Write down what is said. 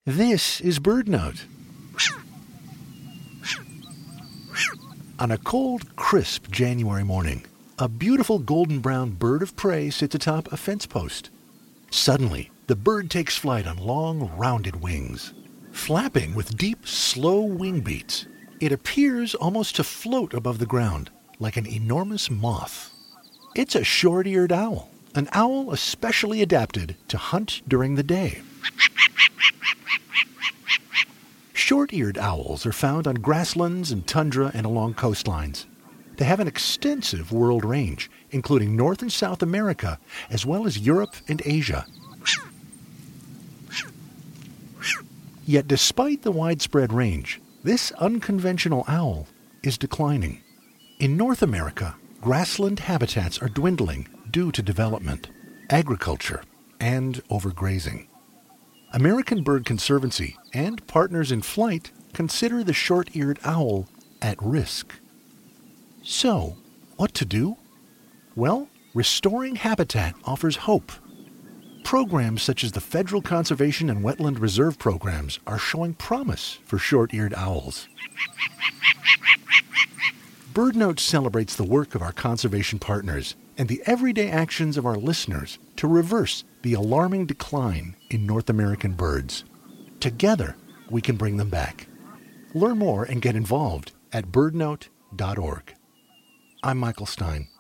This is BirdNote. On a cold, crisp January morning, a beautiful golden brown bird of prey sits atop a fence post. Suddenly, the bird takes flight on long, rounded wings. Flapping with deep, slow wing beats, it appears almost to float above the ground, like an enormous moth. It's a short-eared owl, an owl especially adapted to hunt during the day. Short-eared owls are found on grasslands and tundra and along coastlines. They have an extensive world range, including North and South America, as well as Europe and Asia. Yet despite the widespread range, this unconventional owl is declining. In North America, grassland habitats are dwindling due to development, agriculture, and overgrazing. American Bird Conservancy and Partners in Flight consider the short-eared owl at risk. So, what to do? Well, restoring habitat offers hope. Programs such as the Federal Conservation and Wetland Reserve programs are showing promise for short-eared owls. BirdNote celebrates the work of our conservation partners and the everyday actions of our listeners to reverse the alarming decline in North American birds. Together, we can bring them back. Learn more and get involved at birdnote.org. I'm Michael Stein.